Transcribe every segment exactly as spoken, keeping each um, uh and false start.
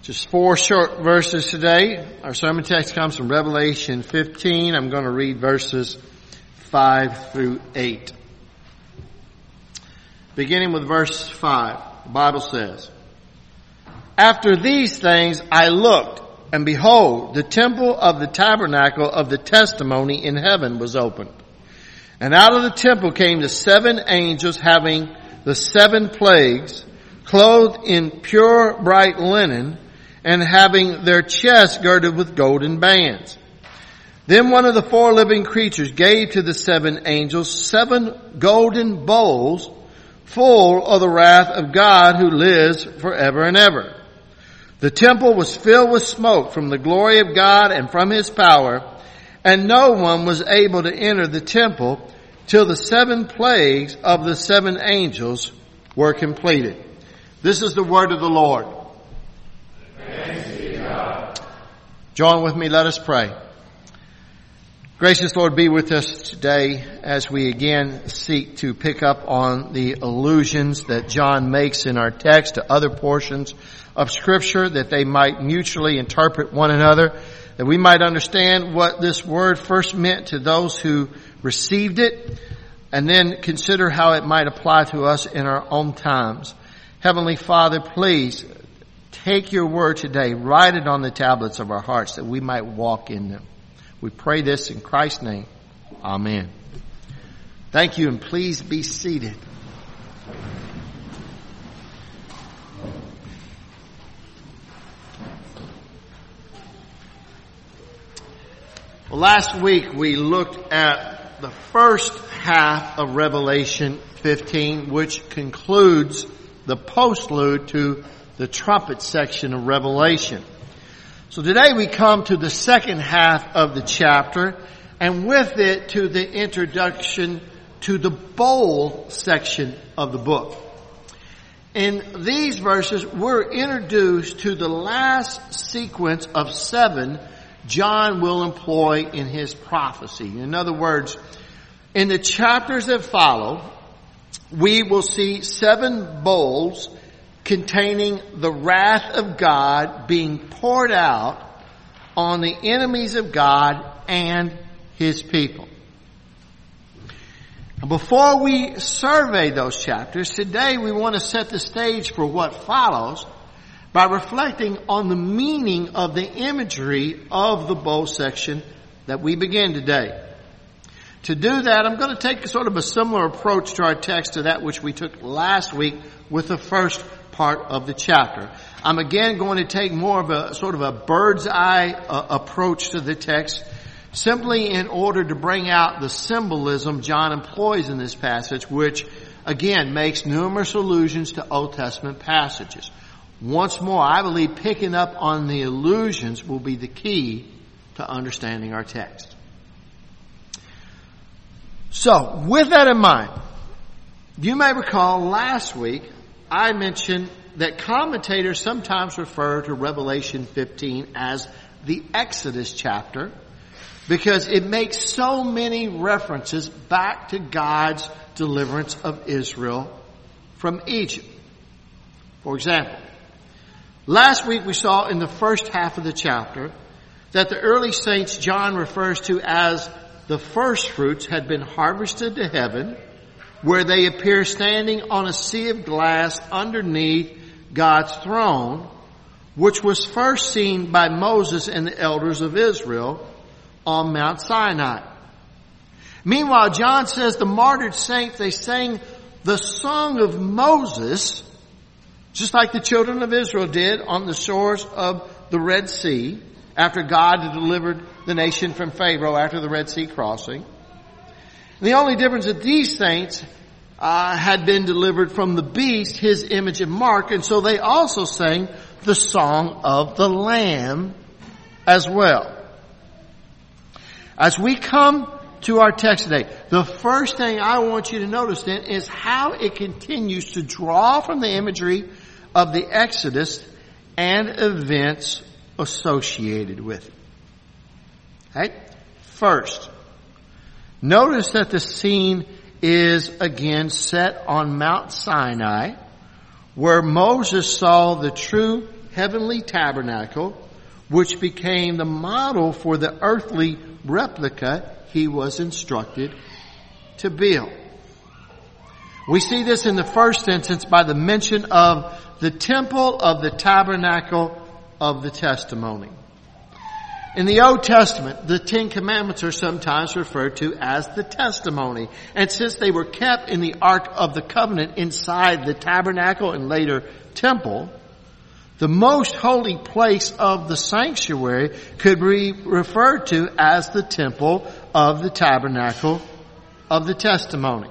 Just four short verses today. Our sermon text comes from Revelation fifteen. I'm going to read verses five through eight. Beginning with verse five, the Bible says, "After these things I looked, and behold, the temple of the tabernacle of the testimony in heaven was opened. And out of the temple came the seven angels having the seven plagues, clothed in pure bright linen, and having their chests girded with golden bands. Then one of the four living creatures gave to the seven angels seven golden bowls full of the wrath of God who lives forever and ever. The temple was filled with smoke from the glory of God and from his power, and no one was able to enter the temple till the seven plagues of the seven angels were completed." This is the word of the Lord. Thanks be to God. Join with me, let us pray. Gracious Lord, be with us today as we again seek to pick up on the allusions that John makes in our text to other portions of Scripture, that they might mutually interpret one another, that we might understand what this word first meant to those who received it, and then consider how it might apply to us in our own times. Heavenly Father, please take your word today, write it on the tablets of our hearts that we might walk in them. We pray this in Christ's name. Amen. Thank you, and please be seated. Well, last week we looked at the first half of Revelation fifteen, which concludes the postlude to the trumpet section of Revelation. So today we come to the second half of the chapter, and with it to the introduction to the bowl section of the book. In these verses, we're introduced to the last sequence of seven John will employ in his prophecy. In other words, in the chapters that follow, we will see seven bowls containing the wrath of God being poured out on the enemies of God and his people. Before we survey those chapters, today we want to set the stage for what follows by reflecting on the meaning of the imagery of the bowl section that we begin today. To do that, I'm going to take sort of a similar approach to our text to that which we took last week with the first part of the chapter. I'm again going to take more of a sort of a bird's eye uh, approach to the text, simply in order to bring out the symbolism John employs in this passage, which again makes numerous allusions to Old Testament passages. Once more, I believe picking up on the allusions will be the key to understanding our text. So, with that in mind, you may recall last week I mentioned that commentators sometimes refer to Revelation fifteen as the Exodus chapter because it makes so many references back to God's deliverance of Israel from Egypt. For example, last week we saw in the first half of the chapter that the early saints John refers to as the first fruits had been harvested to heaven, where they appear standing on a sea of glass underneath God's throne, which was first seen by Moses and the elders of Israel on Mount Sinai. Meanwhile, John says the martyred saints, they sang the song of Moses, just like the children of Israel did on the shores of the Red Sea, after God had delivered the nation from Pharaoh after the Red Sea crossing. The only difference is that these saints uh, had been delivered from the beast, his image and mark, and so they also sang the song of the Lamb as well. As we come to our text today, the first thing I want you to notice then is how it continues to draw from the imagery of the Exodus and events associated with it. Okay? First, notice that the scene is again set on Mount Sinai, where Moses saw the true heavenly tabernacle, which became the model for the earthly replica he was instructed to build. We see this in the first instance by the mention of the temple of the tabernacle of the testimony. In the Old Testament, the Ten Commandments are sometimes referred to as the testimony. And since they were kept in the Ark of the Covenant inside the tabernacle and later temple, the most holy place of the sanctuary could be referred to as the temple of the tabernacle of the testimony.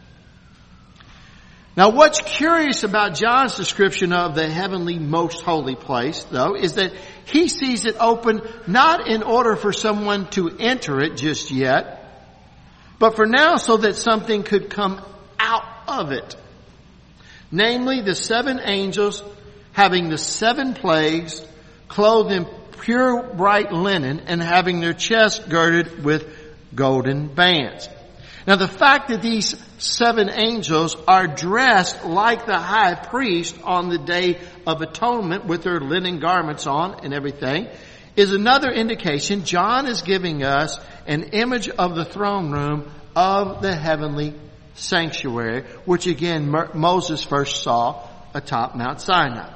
Now, what's curious about John's description of the heavenly most holy place, though, is that he sees it open not in order for someone to enter it just yet, but for now so that something could come out of it. Namely, the seven angels having the seven plagues, clothed in pure bright linen, and having their chests girded with golden bands. Now, the fact that these seven angels are dressed like the high priest on the Day of Atonement with their linen garments on and everything is another indication John is giving us an image of the throne room of the heavenly sanctuary, which again Moses first saw atop Mount Sinai.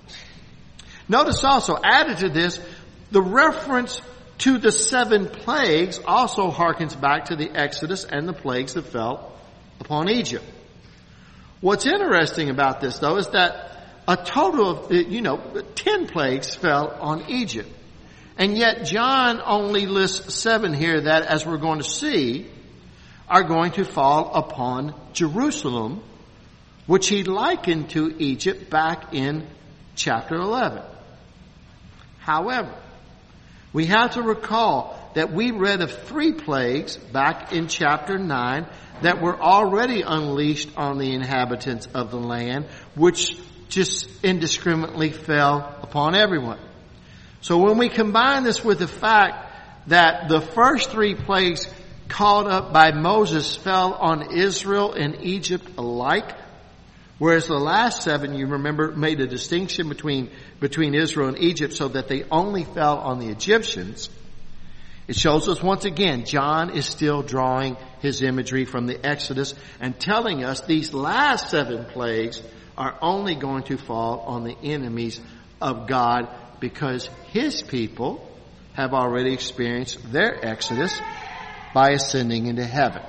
Notice also, added to this, the reference to the seven plagues also harkens back to the Exodus and the plagues that fell upon Egypt. What's interesting about this, though, is that a total of, you know, ten plagues fell on Egypt. And yet John only lists seven here that, as we're going to see, are going to fall upon Jerusalem, which he likened to Egypt back in chapter eleven. However, we have to recall that we read of three plagues back in chapter nine that were already unleashed on the inhabitants of the land, which just indiscriminately fell upon everyone. So when we combine this with the fact that the first three plagues called up by Moses fell on Israel and Egypt alike, whereas the last seven, you remember, made a distinction between, between Israel and Egypt so that they only fell on the Egyptians. It shows us once again, John is still drawing his imagery from the Exodus and telling us these last seven plagues are only going to fall on the enemies of God because his people have already experienced their Exodus by ascending into heaven.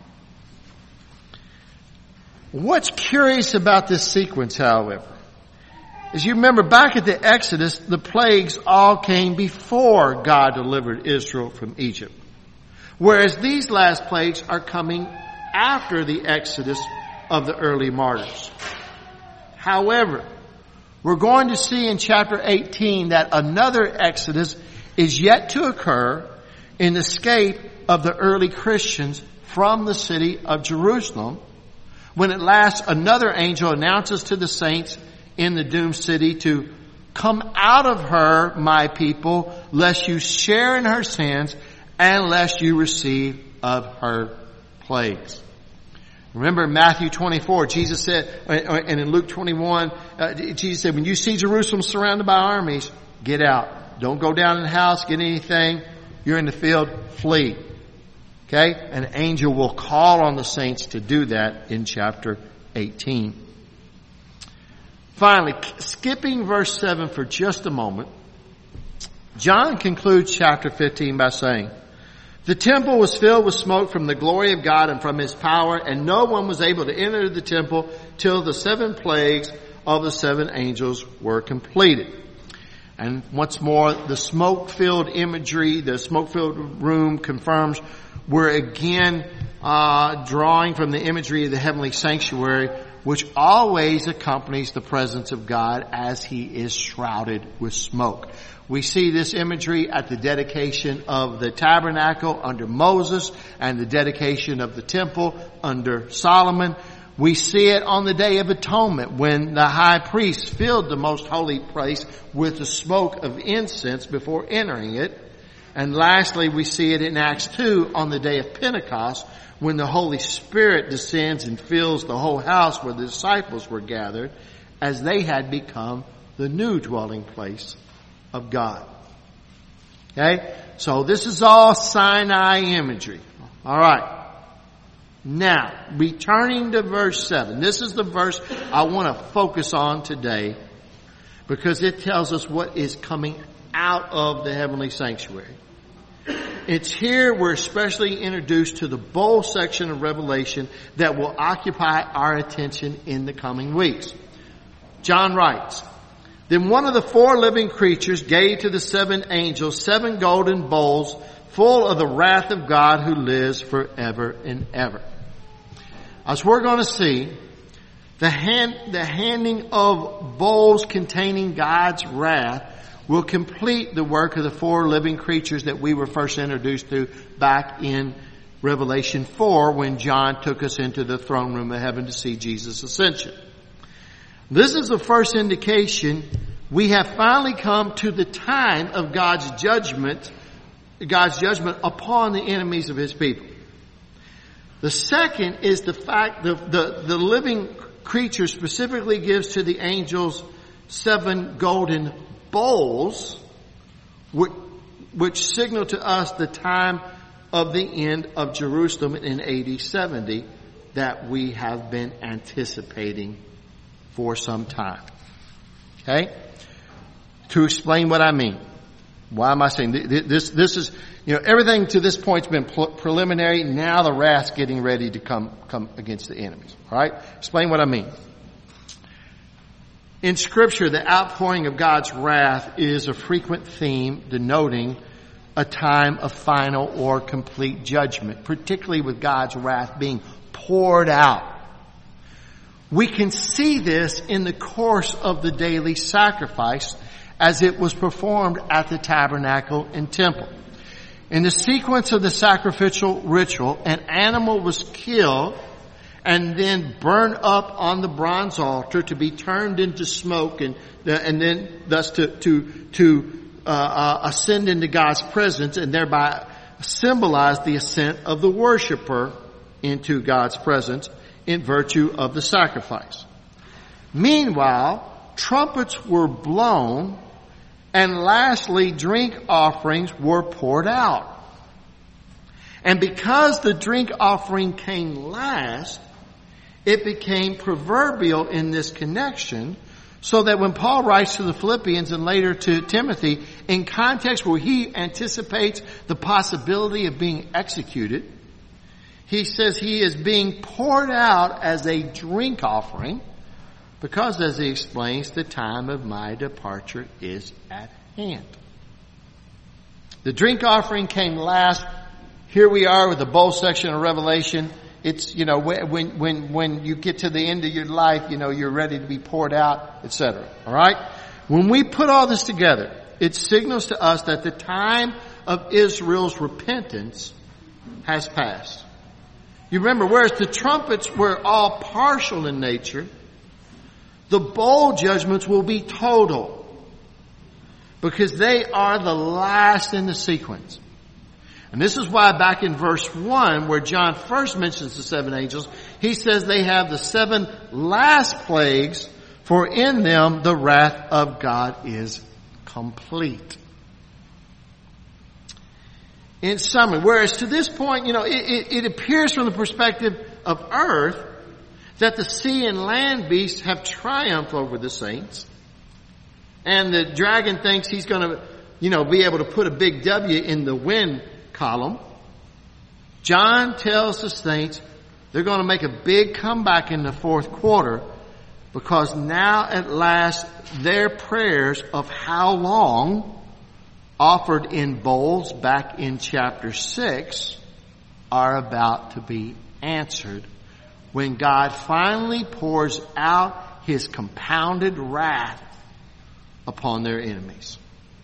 What's curious about this sequence, however, is you remember back at the Exodus, the plagues all came before God delivered Israel from Egypt. Whereas these last plagues are coming after the Exodus of the early martyrs. However, we're going to see in chapter eighteen that another Exodus is yet to occur in the escape of the early Christians from the city of Jerusalem, when at last another angel announces to the saints in the doomed city to come out of her, my people, lest you share in her sins and lest you receive of her plagues. Remember in Matthew twenty-four, Jesus said, and in Luke twenty-one, uh, Jesus said, when you see Jerusalem surrounded by armies, get out. Don't go down in the house, get anything. You're in the field, flee. Okay? An angel will call on the saints to do that in chapter eighteen. Finally, skipping verse seven for just a moment, John concludes chapter fifteen by saying, the temple was filled with smoke from the glory of God and from his power, and no one was able to enter the temple till the seven plagues of the seven angels were completed. And once more, the smoke-filled imagery, the smoke-filled room confirms we're again uh drawing from the imagery of the heavenly sanctuary, which always accompanies the presence of God as he is shrouded with smoke. We see this imagery at the dedication of the tabernacle under Moses and the dedication of the temple under Solomon. We see it on the Day of Atonement when the high priest filled the most holy place with the smoke of incense before entering it. And lastly, we see it in Acts two on the day of Pentecost when the Holy Spirit descends and fills the whole house where the disciples were gathered as they had become the new dwelling place of God. Okay? So this is all Sinai imagery. All right. Now, returning to verse seven. This is the verse I want to focus on today because it tells us what is coming out of the heavenly sanctuary. It's here we're especially introduced to the bold section of Revelation that will occupy our attention in the coming weeks. John writes, "Then one of the four living creatures gave to the seven angels seven golden bowls full of the wrath of God who lives forever and ever." As we're going to see, the hand, the handing of bowls containing God's wrath will complete the work of the four living creatures that we were first introduced to back in Revelation four when John took us into the throne room of heaven to see Jesus' ascension. This is the first indication we have finally come to the time of God's judgment, God's judgment upon the enemies of His people. The second is the fact that the, the living creature specifically gives to the angels seven golden bowls, which, which signal to us the time of the end of Jerusalem in A D seventy that we have been anticipating for some time. Okay? To explain what I mean. Why am I saying this? This is, you know, everything to this point's been preliminary. Now the wrath's getting ready to come, come against the enemies. All right? Explain what I mean. In Scripture, the outpouring of God's wrath is a frequent theme denoting a time of final or complete judgment, particularly with God's wrath being poured out. We can see this in the course of the daily sacrifice as it was performed at the tabernacle and temple. In the sequence of the sacrificial ritual, an animal was killed and then burned up on the bronze altar to be turned into smoke and and then thus to to to uh, uh, ascend into God's presence and thereby symbolize the ascent of the worshiper into God's presence in virtue of the sacrifice. Meanwhile, trumpets were blown, and lastly, drink offerings were poured out. And because the drink offering came last, it became proverbial in this connection, so that when Paul writes to the Philippians and later to Timothy, in context where he anticipates the possibility of being executed, he says he is being poured out as a drink offering, because, as he explains, the time of my departure is at hand. The drink offering came last. Here we are with the bowl section of Revelation. It's, you know, when, when, when you get to the end of your life, you know, you're ready to be poured out, et cetera. All right? When we put all this together, it signals to us that the time of Israel's repentance has passed. You remember, whereas the trumpets were all partial in nature, the bowl judgments will be total, because they are the last in the sequence. And this is why back in verse one, where John first mentions the seven angels, he says they have the seven last plagues, for in them the wrath of God is complete. In summary, whereas to this point, you know, it, it, it appears from the perspective of earth that the sea and land beasts have triumphed over the saints, and the dragon thinks he's going to, you know, be able to put a big W in the win column. John tells the saints they're going to make a big comeback in the fourth quarter, because now at last their prayers of how long, offered in bowls back in chapter six, are about to be answered when God finally pours out His compounded wrath upon their enemies.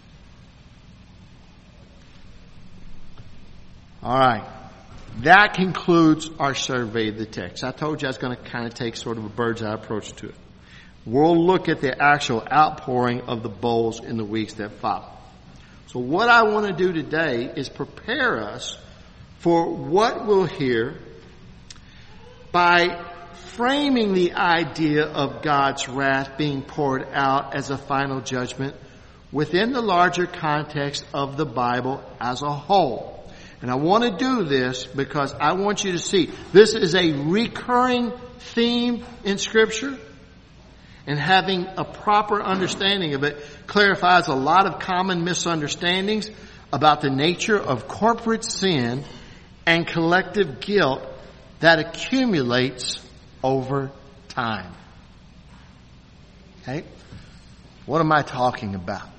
All right. That concludes our survey of the text. I told you I was going to kind of take sort of a bird's eye approach to it. We'll look at the actual outpouring of the bowls in the weeks that follow. So what I want to do today is prepare us for what we'll hear by framing the idea of God's wrath being poured out as a final judgment within the larger context of the Bible as a whole. And I want to do this because I want you to see this is a recurring theme in Scripture, and having a proper understanding of it clarifies a lot of common misunderstandings about the nature of corporate sin and collective guilt that accumulates over time. Okay? What am I talking about?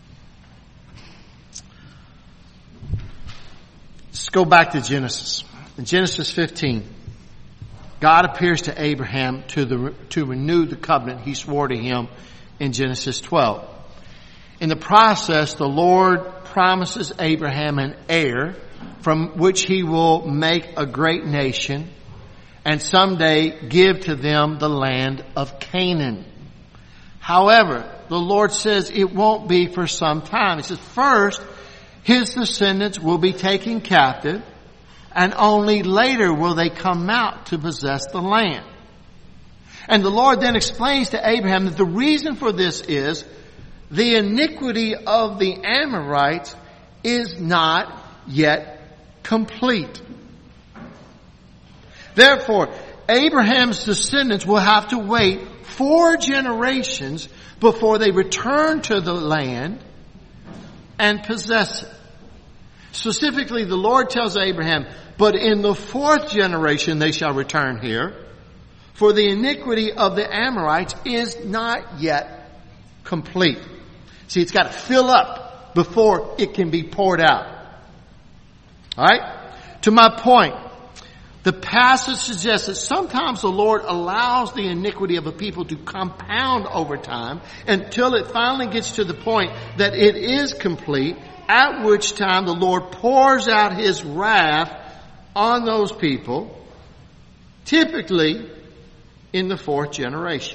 Let's go back to Genesis. In Genesis fifteen, God appears to Abraham to the to renew the covenant he swore to him in Genesis twelve. In the process, the Lord promises Abraham an heir from which he will make a great nation and someday give to them the land of Canaan. However, the Lord says it won't be for some time. He says, first, his descendants will be taken captive, and only later will they come out to possess the land. And the Lord then explains to Abraham that the reason for this is the iniquity of the Amorites is not yet complete. Therefore, Abraham's descendants will have to wait four generations before they return to the land and possess it. Specifically, the Lord tells Abraham, but in the fourth generation they shall return here, for the iniquity of the Amorites is not yet complete. See, it's got to fill up before it can be poured out. Alright? To my point, the passage suggests that sometimes the Lord allows the iniquity of a people to compound over time until it finally gets to the point that it is complete, at which time the Lord pours out His wrath on those people, typically in the fourth generation.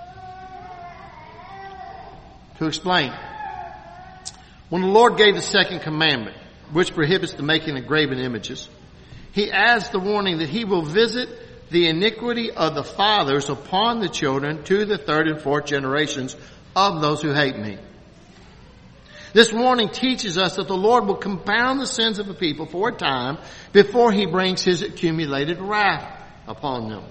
To explain, when the Lord gave the second commandment, which prohibits the making of graven images, He adds the warning that He will visit the iniquity of the fathers upon the children to the third and fourth generations of those who hate Me. This warning teaches us that the Lord will compound the sins of the people for a time before He brings His accumulated wrath upon them.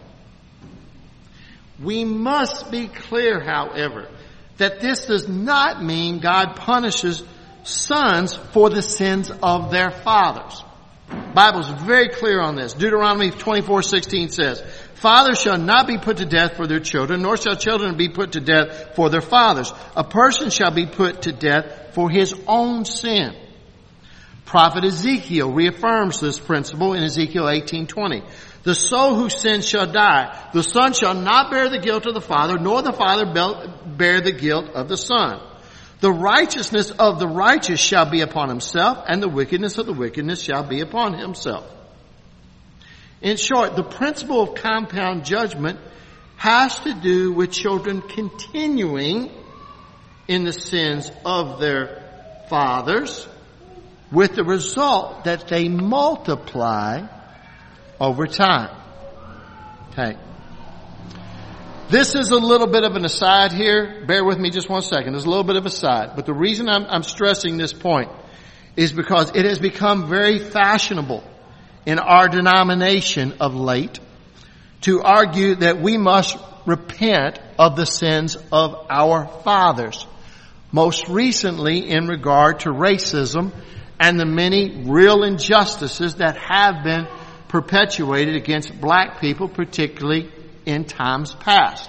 We must be clear, however, that this does not mean God punishes sons for the sins of their fathers. The Bible is very clear on this. Deuteronomy twenty-four sixteen says, fathers shall not be put to death for their children, nor shall children be put to death for their fathers. A person shall be put to death for his own sin. Prophet Ezekiel reaffirms this principle in Ezekiel eighteen twenty. The soul who sins shall die. The son shall not bear the guilt of the father, nor the father bear the guilt of the son. The righteousness of the righteous shall be upon himself, and the wickedness of the wickedness shall be upon himself. In short, the principle of compound judgment has to do with children continuing in the sins of their fathers, with the result that they multiply over time. Okay. This is a little bit of an aside here. Bear with me just one second. There's a little bit of an aside. But the reason I'm, I'm stressing this point is because it has become very fashionable in our denomination of late to argue that we must repent of the sins of our fathers. Most recently in regard to racism and the many real injustices that have been perpetuated against black people, particularly in times past.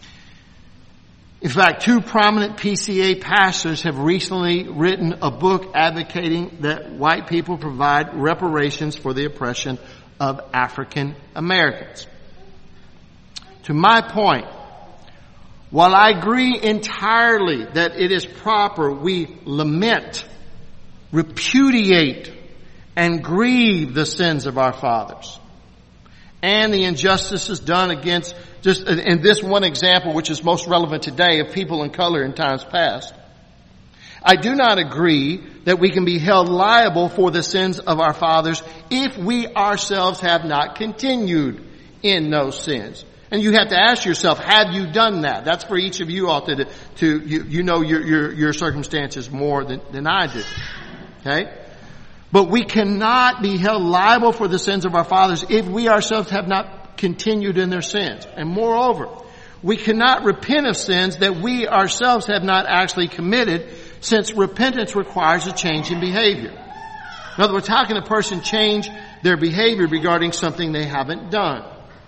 In fact, two prominent P C A pastors have recently written a book advocating that white people provide reparations for the oppression of African Americans. To my point, while I agree entirely that it is proper we lament, repudiate, and grieve the sins of our fathers and the injustices done against, just in this one example, which is most relevant today, of people in color in times past, I do not agree that we can be held liable for the sins of our fathers if we ourselves have not continued in those sins. And you have to ask yourself, have you done that? That's for each of you all to, to you, you know your, your, your circumstances more than, than I do. Okay? But we cannot be held liable for the sins of our fathers if we ourselves have not continued in their sins. And moreover, we cannot repent of sins that we ourselves have not actually committed, since repentance requires a change in behavior. In other words, how can a person change their behavior regarding something they haven't done?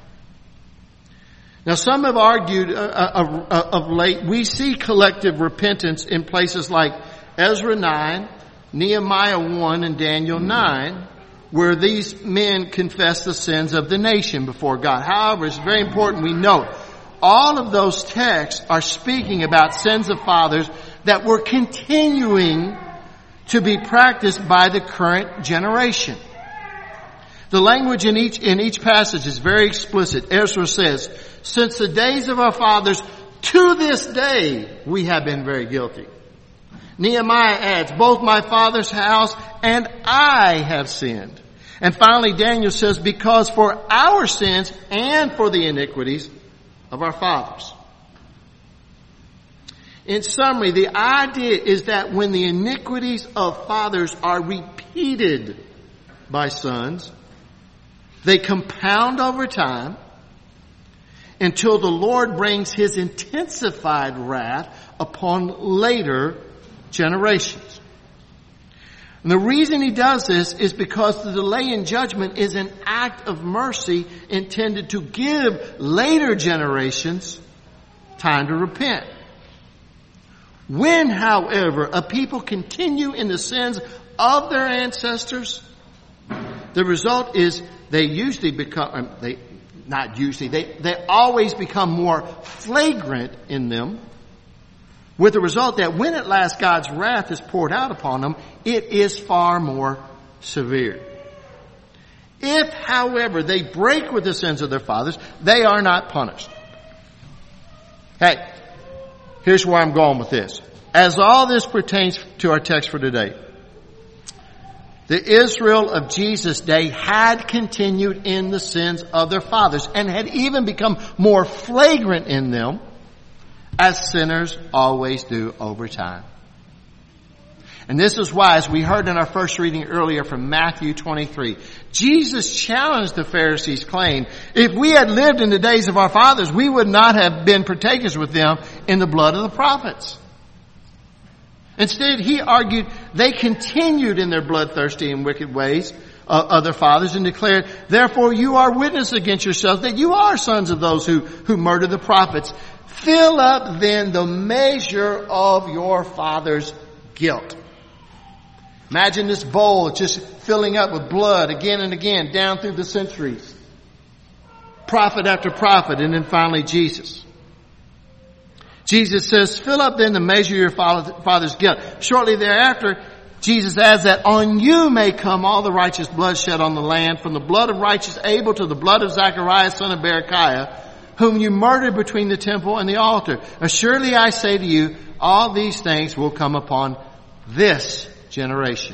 Now, some have argued uh, uh, uh, of late, we see collective repentance in places like Ezra nine, Nehemiah one, and Daniel nine, where these men confess the sins of the nation before God. However, it's very important we note, all of those texts are speaking about sins of fathers that were continuing to be practiced by the current generation. The language in each, in each passage is very explicit. Ezra says, since the days of our fathers to this day, we have been very guilty. Nehemiah adds, both my father's house and I have sinned. And finally, Daniel says, because for our sins and for the iniquities of our fathers. In summary, the idea is that when the iniquities of fathers are repeated by sons, they compound over time until the Lord brings His intensified wrath upon later generations. And the reason He does this is because the delay in judgment is an act of mercy intended to give later generations time to repent. When, however, a people continue in the sins of their ancestors, the result is they usually become, they, not usually, they, they always become more flagrant in them, with the result that when at last God's wrath is poured out upon them, it is far more severe. If, however, they break with the sins of their fathers, they are not punished. Hey, here's where I'm going with this. As all this pertains to our text for today, the Israel of Jesus' day had continued in the sins of their fathers and had even become more flagrant in them, as sinners always do over time. And this is why, as we heard in our first reading earlier from Matthew twenty-three, Jesus challenged the Pharisees' claim, if we had lived in the days of our fathers, we would not have been partakers with them in the blood of the prophets. Instead, he argued they continued in their bloodthirsty and wicked ways of their fathers and declared, therefore you are witness against yourselves that you are sons of those who, who murder the prophets. Fill up then the measure of your father's guilt. Imagine this bowl just filling up with blood again and again down through the centuries. Prophet after prophet, and then finally Jesus. Jesus says, fill up then the measure of your father's guilt. Shortly thereafter, Jesus adds that on you may come all the righteous blood shed on the land, from the blood of righteous Abel to the blood of Zacharias, son of Berechiah, whom you murdered between the temple and the altar. Surely I say to you, all these things will come upon this generation.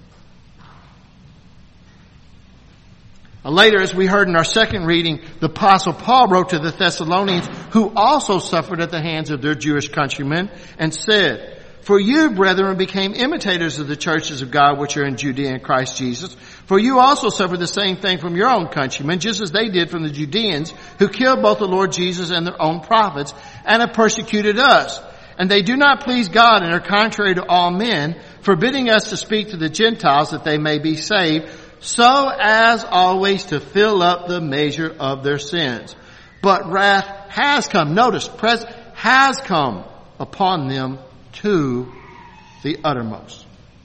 Later, as we heard in our second reading, the Apostle Paul wrote to the Thessalonians, who also suffered at the hands of their Jewish countrymen, and said, for you, brethren, became imitators of the churches of God which are in Judea in Christ Jesus. For you also suffered the same thing from your own countrymen, just as they did from the Judeans, who killed both the Lord Jesus and their own prophets, and have persecuted us. And they do not please God and are contrary to all men, forbidding us to speak to the Gentiles that they may be saved, so as always to fill up the measure of their sins. But wrath has come, notice, present, has come upon them to the uttermost.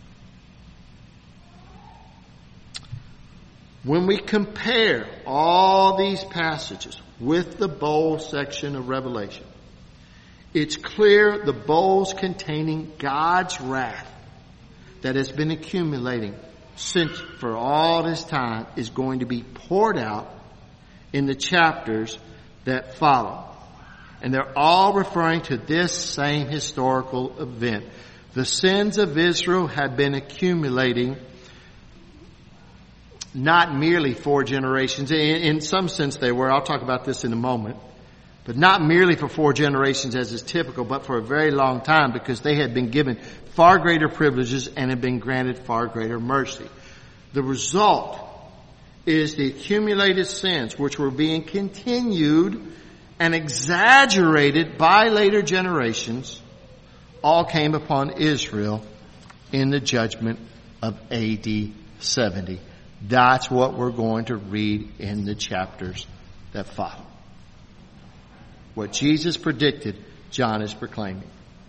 When we compare all these passages with the bowl section of Revelation, it's clear the bowls containing God's wrath that has been accumulating since for all this time is going to be poured out in the chapters that follow. And they're all referring to this same historical event. The sins of Israel had been accumulating not merely four generations. In, in some sense they were. I'll talk about this in a moment. But not merely for four generations as is typical, but for a very long time, because they had been given far greater privileges and had been granted far greater mercy. The result is the accumulated sins which were being continued and exaggerated by later generations all came upon Israel in the judgment of A D seventy. That's what we're going to read in the chapters that follow. What Jesus predicted, John is proclaiming.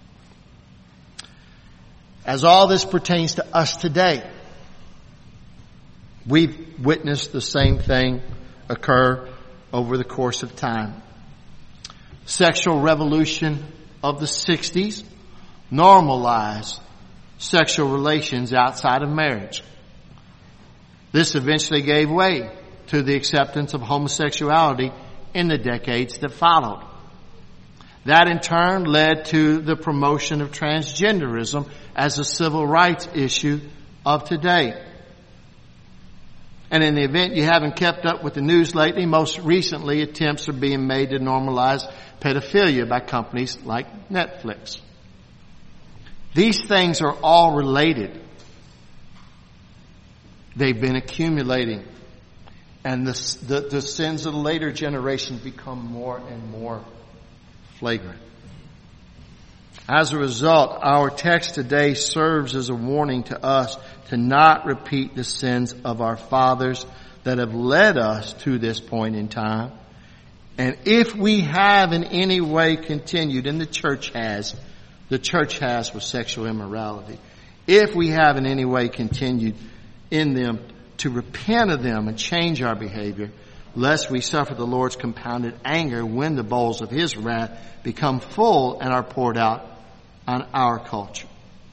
As all this pertains to us today, we've witnessed the same thing occur over the course of time. Sexual revolution of the sixties normalized sexual relations outside of marriage. This eventually gave way to the acceptance of homosexuality in the decades that followed. That in turn led to the promotion of transgenderism as a civil rights issue of today. And in the event you haven't kept up with the news lately, most recently attempts are being made to normalize pedophilia by companies like Netflix. These things are all related. They've been accumulating. And the, the, the sins of the later generations become more and more flagrant. As a result, our text today serves as a warning to us to not repeat the sins of our fathers that have led us to this point in time. And if we have in any way continued, and the church has, the church has with sexual immorality, if we have in any way continued in them, to repent of them and change our behavior, lest we suffer the Lord's compounded anger when the bowls of His wrath become full and are poured out on our culture.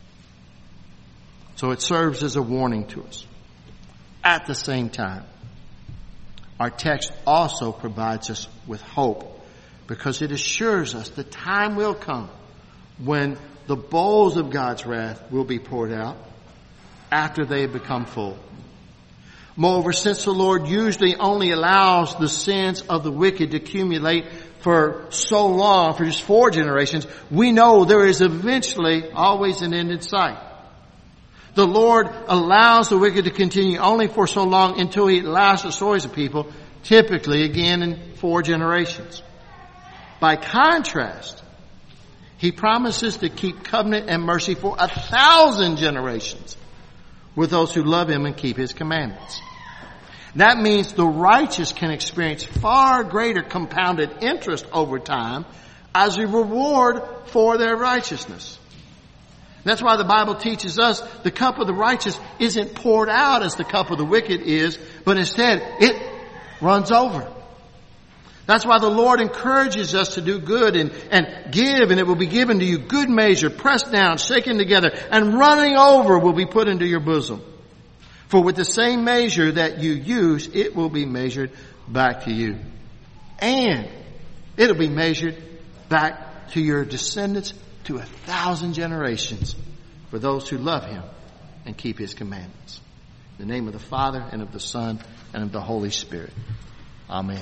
So it serves as a warning to us. At the same time, our text also provides us with hope, because it assures us the time will come when the bowls of God's wrath will be poured out after they have become full. Moreover, since the Lord usually only allows the sins of the wicked to accumulate for so long, for just four generations, we know there is eventually always an end in sight. The Lord allows the wicked to continue only for so long until He allows the stories of people, typically again in four generations. By contrast, He promises to keep covenant and mercy for a thousand generations with those who love Him and keep His commandments. That means the righteous can experience far greater compounded interest over time as a reward for their righteousness. That's why the Bible teaches us the cup of the righteous isn't poured out as the cup of the wicked is, but instead it runs over. That's why the Lord encourages us to do good and, and give, and it will be given to you good measure, pressed down, shaken together, and running over will be put into your bosom. For with the same measure that you use, it will be measured back to you. And it'll be measured back to your descendants to a thousand generations for those who love Him and keep His commandments. In the name of the Father, and of the Son, and of the Holy Spirit. Amen.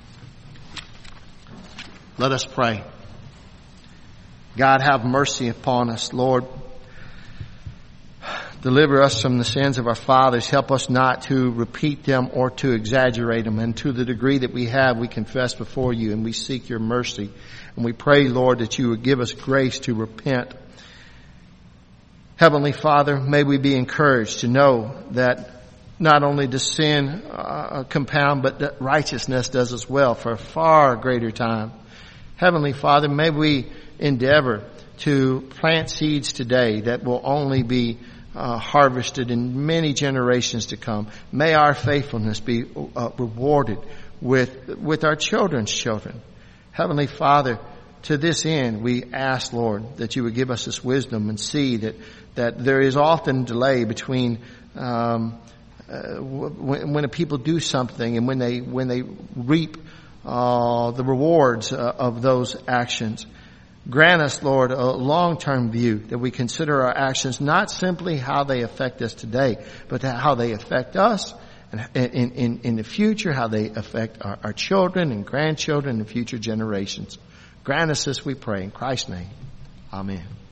Let us pray. God, have mercy upon us, Lord. Deliver us from the sins of our fathers. Help us not to repeat them or to exaggerate them. And to the degree that we have, we confess before you and we seek your mercy. And we pray, Lord, that you would give us grace to repent. Heavenly Father, may we be encouraged to know that not only does sin uh, compound, but that righteousness does as well for a far greater time. Heavenly Father, may we endeavor to plant seeds today that will only be Uh, harvested in many generations to come. May our faithfulness be uh, rewarded with with our children's children. Heavenly Father, to this end we ask, Lord, that you would give us this wisdom and see that that there is often delay between um, uh, when, when people do something and when they when they reap uh, the rewards uh, of those actions. Grant us, Lord, a long-term view that we consider our actions not simply how they affect us today, but how they affect us in, in, in the future, how they affect our, our children and grandchildren and future generations. Grant us this, we pray, in Christ's name. Amen.